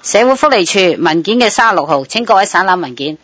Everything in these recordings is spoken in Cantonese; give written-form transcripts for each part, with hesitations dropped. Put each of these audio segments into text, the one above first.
社會福利署文件嘅36號，請各位省覽文件。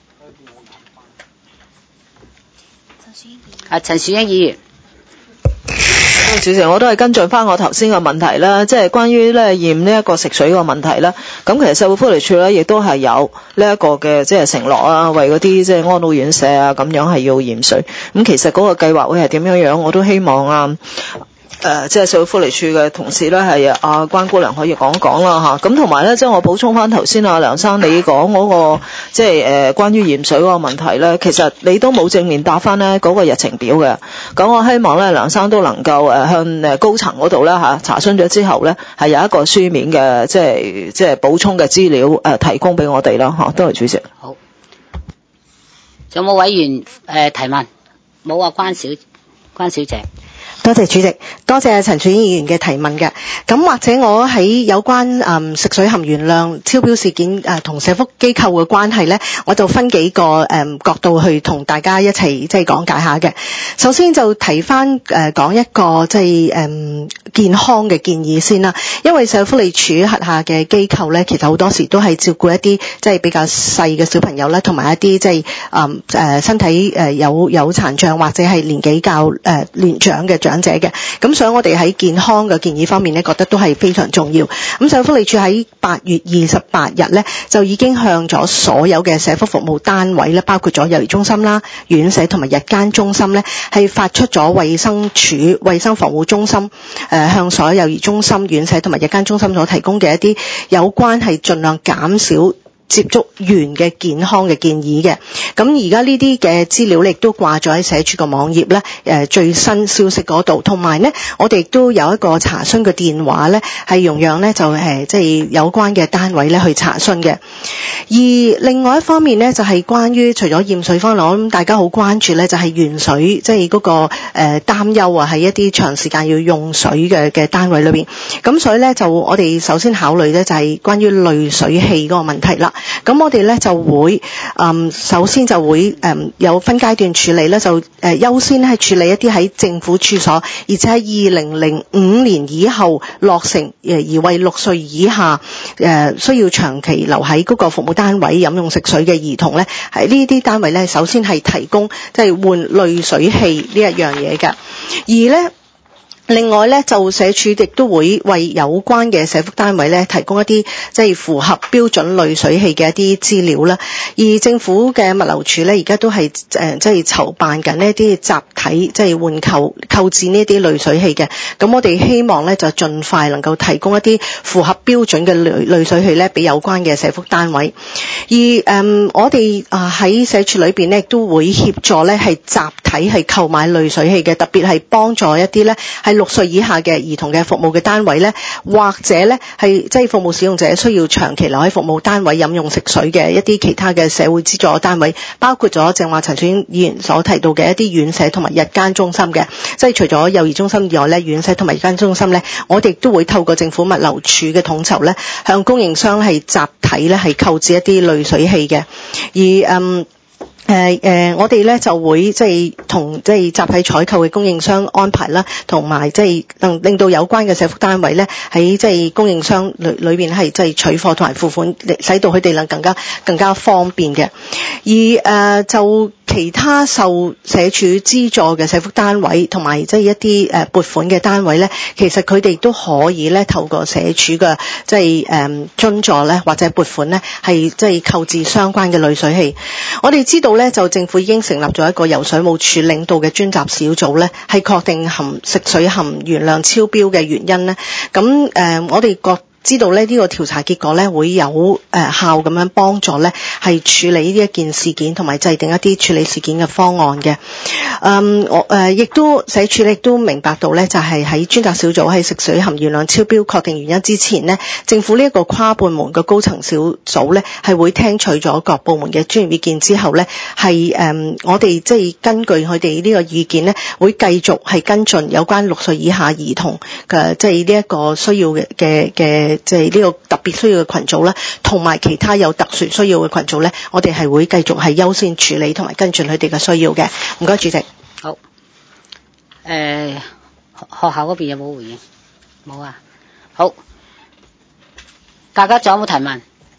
陳樹英議員。 主席，我都係跟進翻我頭先嘅問題啦，即係關於咧驗呢一個食水個問題啦。咁其實社會福利署咧亦都係有呢一個嘅即係承諾啊，為嗰啲即係安老院舍啊咁樣係要驗水。咁其實嗰個計劃會係點樣樣，我都希望即係社會福利署嘅同事咧係關姑娘可以講講啦嚇。咁同埋咧，即係我補充翻頭先梁生你講嗰個即係關於驗水嗰個問題咧，其實你都冇正面答翻咧嗰個日程表嘅。咁我希望咧梁生都能夠向高層嗰度咧查詢咗之後咧係有一個書面嘅即係補充嘅資料提供俾我哋啦嚇。多謝主席。 好，仲有冇委員提問？冇啊，關小姐。 多謝主席，多謝陳樹英議員嘅提問嘅。咁或者我喺有關食水含鉛量超標事件同社福機構嘅關係呢，我就分幾個角度去同大家一齊即係講解下嘅。首先就提翻講一個即係健康嘅建議先啦。因為社會福利署轄下嘅機構呢，其實好多時都係照顧一啲即係比較細嘅小朋友啦，同埋一啲即係身體有殘障或者係年紀較年長嘅長者嘅。咁所以我哋喺健康嘅建議方面呢，覺得都係非常重要。咁社會福利署喺8月28日呢，就已經向咗所有嘅社福服務單位咧，包括咗幼兒中心啦、院舍同埋日間中心呢，係發出咗衛生署衛生防護中心向所有幼兒中心、院舍同埋日間中心所提供嘅一啲有關係盡量減少接觸員嘅健康嘅建議嘅。咁而家呢啲嘅資料亦都掛咗喺社署個網頁咧，最新消息嗰度，同埋咧我哋亦都有一個查詢嘅電話咧，係容讓咧就即係有關嘅單位咧去查詢嘅。而另外一方面咧就係關於除咗驗水方面，我諗大家好關注咧就係鉛水，即係嗰個擔憂啊，喺一啲長時間要用水嘅單位裏邊。咁所以咧就我哋首先考慮咧就係關於濾水器嗰個問題啦。咁我哋咧就會首先就會有分階段處理咧，就優先係處理一啲喺政府處所，而且喺2005年以後落成而為6歲以下需要長期留喺嗰個服務單位飲用食水嘅兒童咧，喺呢啲單位咧首先係提供即係換濾水器呢一樣嘢㗎。而咧另外咧，就社署亦都會為有關嘅社福單位咧提供一啲即係符合標準濾水器嘅一啲資料啦。而政府嘅物流署咧，而家都係即係籌辦緊呢啲集體即係換購置呢啲濾水器嘅。咁我哋希望咧就盡快能夠提供一啲符合標準嘅濾水器咧，俾有關嘅社福單位。而我哋喺社署裏邊咧，亦都會協助咧係集體係購買濾水器嘅，特別係幫助一啲咧係6歲以下嘅兒童嘅服務嘅單位咧，或者咧係即係服務使用者需要長期留喺服務單位飲用食水嘅一啲其他嘅社會資助單位，包括咗正話陳樹英議員所提到嘅一啲院舍同埋日間中心嘅，即係除咗幼兒中心以外咧，院舍同埋日間中心咧，我哋都會透過政府物流署嘅統籌咧，向供應商係集體咧係購置一啲濾水器嘅。而我哋咧就會即係同即係集體採購嘅供應商安排啦，同埋即係能令到有關嘅社福單位咧喺即係供應商裏邊係即係取貨同埋付款，使到佢哋能更加方便嘅。而就其他受社署資助嘅社福單位同埋即係一啲撥款嘅單位咧，其實佢哋都可以咧透過社署嘅即係津助咧或者撥款咧係即係購置相關嘅濾水器。我哋知道咧就政府已經成立咗一個由水務署領導嘅專責小組咧，係確定食水含鉛量超標嘅原因咧。咁我哋知道咧呢個調查結果咧會有效咁樣幫助咧係處理呢一件事件同埋制定一啲處理事件嘅方案嘅。亦都社署亦都明白到咧，就係喺專責小組喺食水含鉛量超標確定原因之前呢，政府呢一個跨部門嘅高層小組咧係會聽取咗各部門嘅專業意見之後咧，係我哋即係根據佢哋呢個意見咧，會繼續係跟進有關6歲以下兒童嘅即係呢一個需要嘅即係呢個特別需要嘅群組啦，同埋其他有特殊需要嘅群組咧，我哋係會繼續係優先處理同埋跟進佢哋嘅需要嘅。唔該，主席。 好。學校嗰邊有冇回應？冇啊。好。大家仲有冇提問？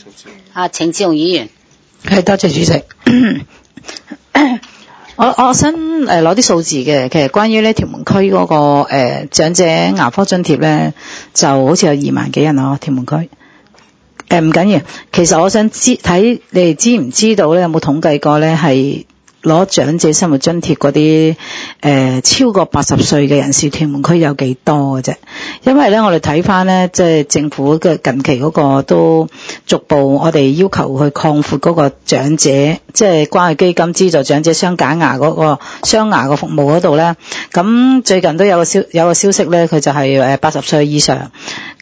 程志雄議員。 係，多謝主席。我想攞啲數字嘅，其實關於咧屯門區嗰個長者牙科津貼咧，就好似有2萬幾人咯，屯門區。唔緊要，其實我想睇你哋知唔知道咧，有冇統計過咧係攞長者生活津貼嗰啲超過80歲嘅人士，屯門區有幾多嘅啫？因為咧我哋睇翻咧，即係政府嘅近期嗰個都逐步我哋要求去擴闊嗰個長者，即係關愛基金資助長者鑲假牙嗰個鑲牙嘅服務嗰度咧。咁最近都有個消息咧，佢就係80歲以上，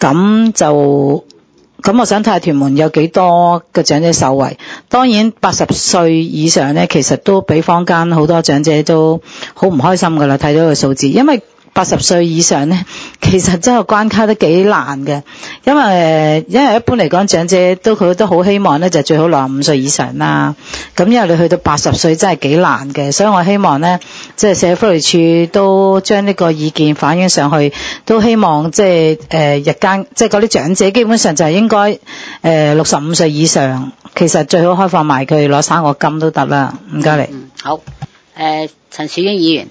咁我想睇下屯門有幾多個長者受惠。當然80歲以上咧，其實都俾坊間好多長者都好唔開心噶啦，睇到個數字。因為80歲以上咧，其實真係關卡都幾難嘅。因為一般嚟講，長者佢都好希望咧，就最好65歲以上啦。咁因為你去到80歲真係幾難嘅，所以我希望咧，即係社會福利署都將呢個意見反映上去，都希望即係日間即係嗰啲長者基本上就係應該65歲以上，其實最好開放埋佢攞生果金都得啦。唔該你。 好，陳樹英議員。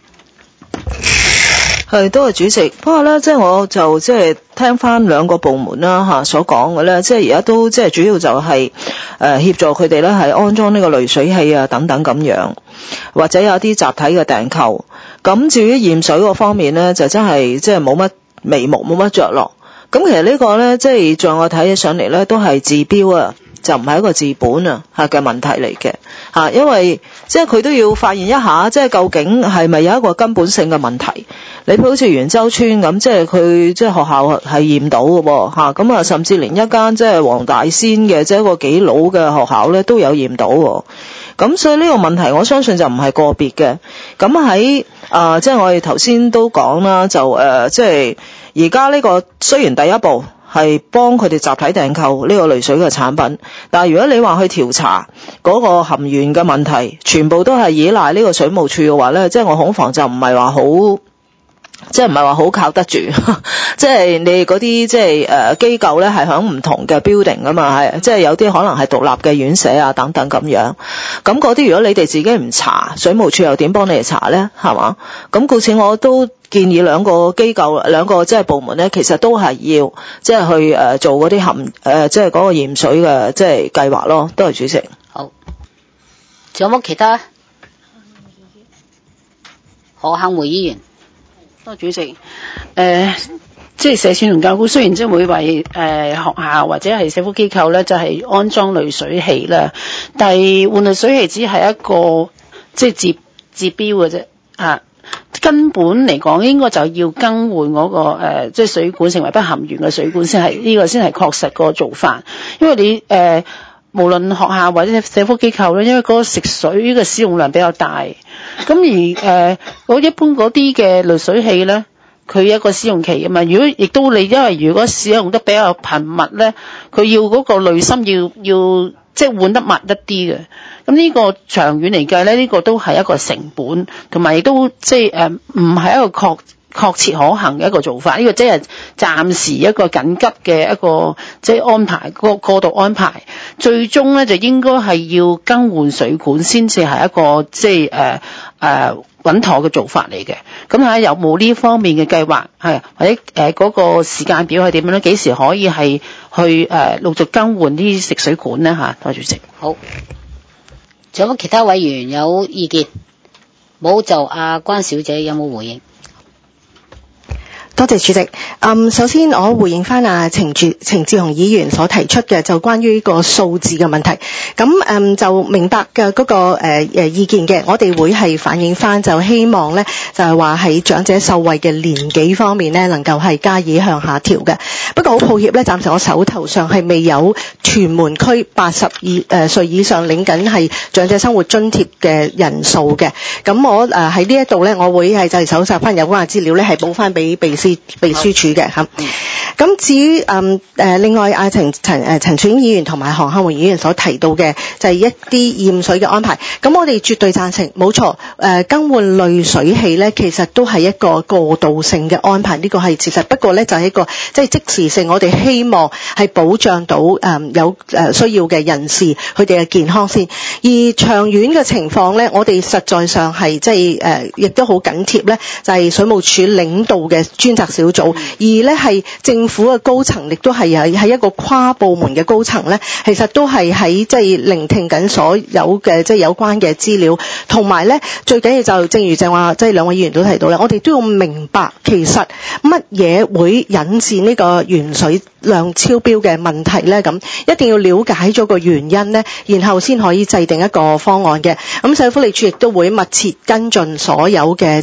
係，多謝主席。不過咧，即係我就即係聽翻兩個部門啦所講嘅咧，即係而家都即係主要就係協助佢哋咧係安裝呢個濾水器啊等等咁樣，或者有啲集體嘅訂購。咁至於驗水嗰方面咧，就真係即係冇乜眉目，冇乜着落。咁其實呢個咧，即係在我睇起上嚟咧，都係治標啊，就唔係一個治本啊嘅問題嚟嘅嚇，因為即係佢都要發現一下，即係究竟係咪有一個根本性嘅問題。你譬如好似元州村咁，即係佢即係學校係驗到嘅喎嚇，咁啊甚至連一間即係黃大仙嘅即係一個幾老嘅學校咧都有驗到喎。咁所以呢個問題我相信就唔係個別嘅。咁喺即係我哋頭先都講啦，就即係而家呢個雖然第一步係幫佢哋集體訂購呢個濾水嘅產品，但係如果你話去調查嗰個含鉛嘅問題，全部都係依賴呢個水務署嘅話咧，即係我恐防就唔係話好。即係唔係話好靠得住，即係你嗰啲即係機構咧係響唔同嘅 building 啊嘛，係即係有啲可能係獨立嘅院舍啊等等咁樣。咁嗰啲如果你哋自己唔查，水務署又點幫你哋查咧？係嘛？咁故此我都建議兩個機構、兩個即係部門咧，其實都係要即係去做嗰啲即係嗰個驗水嘅即係計劃咯。多謝主席。 好，仲有冇其他？何幸梅議員。 多主席，即係社署同教育局雖然即係會為學校或者係社福機構咧，就係安裝濾水器啦，但係換濾水器只係一個即係治標嘅啫啊。根本嚟講，應該就要更換嗰個即係水管成為不含鉛嘅水管先係呢個先係確實個做法，因為你無論學校或者社福機構咧，因為嗰個食水嘅使用量比較大，咁而我一般嗰啲嘅濾水器咧，佢有一個使用期啊嘛。如果亦都你因為如果使用得比較頻密咧，佢要嗰個濾芯要即係換得密一啲嘅。咁呢個長遠嚟計咧，呢個都係一個成本，同埋亦都即係唔係一個確切可行嘅一個做法。呢個即係暫時一個緊急嘅一個即係安排，過渡安排。最終咧就應該係要更換水管先至係一個即係穩妥嘅做法嚟嘅。咁睇下有冇呢方面嘅計劃，係或者嗰個時間表係點樣咧？幾時可以係去陸續更換啲食水管咧？嚇，多謝主席。 好，仲有冇其他委員有意見？冇就關小姐有冇回應？ 多謝主席。首先我回應翻程志雄議員所提出嘅就關於個數字嘅問題。咁就明白嘅嗰個意見嘅，我哋會係反映翻，就希望咧就係話喺長者受惠嘅年紀方面咧，能夠係加以向下調嘅。不過好抱歉咧，暫時我手頭上係未有屯門區82歲以上領緊係長者生活津貼嘅人數嘅。咁我喺呢一度咧，我會係就係搜集翻有關嘅資料咧，係補翻俾秘書秘書處嘅嚇。咁至於另外陳柱英議員同埋韓漢榮議員所提到嘅就係一啲驗水嘅安排，咁我哋絕對贊成，冇錯。更換濾水器咧，其實都係一個過渡性嘅安排，呢個係事實。不過咧就係一個即時性，我哋希望係保障到有需要嘅人士佢哋嘅健康先。而長遠嘅情況咧，我哋實在上係亦都好緊貼咧，就係水務署領導嘅專責小組，而咧係政府嘅高層亦都係一個跨部門嘅高層咧，其實都係喺聆聽緊所有嘅有關嘅資料，同埋咧最緊要就正如正話兩位議員都提到咧，我哋都要明白其實乜嘢會引致呢個原水量超標嘅問題咧，咁一定要了解咗個原因咧，然後先可以制定一個方案嘅。咁社會福利署亦都會密切跟進所有嘅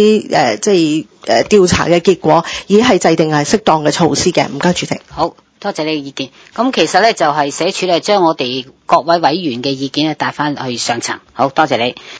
調查嘅結果，以係制定適當嘅措施嘅。唔該，主席。 好，多謝你嘅意見。咁其實咧就係社署咧將我哋各位委員嘅意見咧帶翻去上層。好多謝你。